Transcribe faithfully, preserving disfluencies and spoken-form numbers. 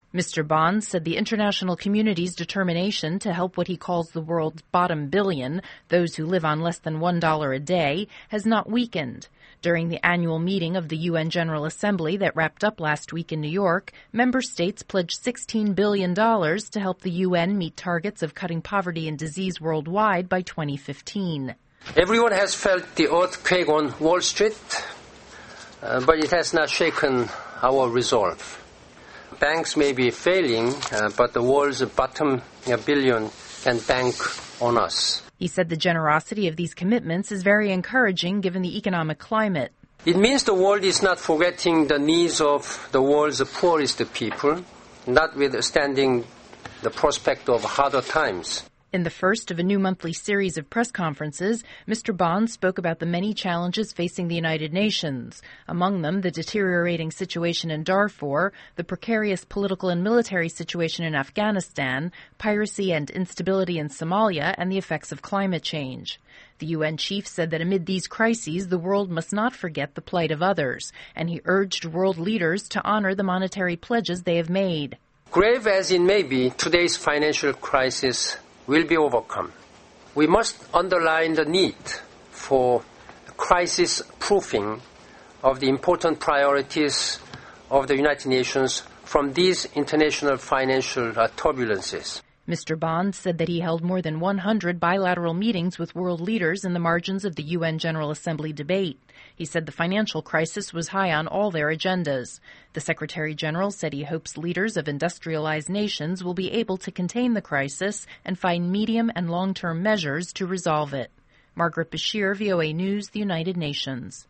Mister Bond said the international community's determination to help what he calls the world's bottom billion, those who live on less than one dollar a day, has not weakened. During the annual meeting of the U N General Assembly that wrapped up last week in New York, member states pledged sixteen billion dollars to help the U N meet targets of cutting poverty and disease worldwide by twenty fifteen. Everyone has felt the earthquake on Wall Street, uh, but it has not shaken our resolve. Banks may be failing, uh, but the world's bottom billion can bank on us. He said the generosity of these commitments is very encouraging given the economic climate. It means the world is not forgetting the needs of the world's poorest people, notwithstanding the prospect of harder times. In the first of a new monthly series of press conferences, Mister Bond spoke about the many challenges facing the United Nations, among them the deteriorating situation in Darfur, the precarious political and military situation in Afghanistan, piracy and instability in Somalia, and the effects of climate change. The U N chief said that amid these crises, the world must not forget the plight of others, and he urged world leaders to honor the monetary pledges they have made. Grave as it may be, today's financial crisis will be overcome. We must underline the need for crisis proofing of the important priorities of the United Nations from these international financial uh, turbulences. Mister Bond said that he held more than one hundred bilateral meetings with world leaders in the margins of the U N General Assembly debate. He said the financial crisis was high on all their agendas. The Secretary General said he hopes leaders of industrialized nations will be able to contain the crisis and find medium and long-term measures to resolve it. Margaret Bashir, V O A News, the United Nations.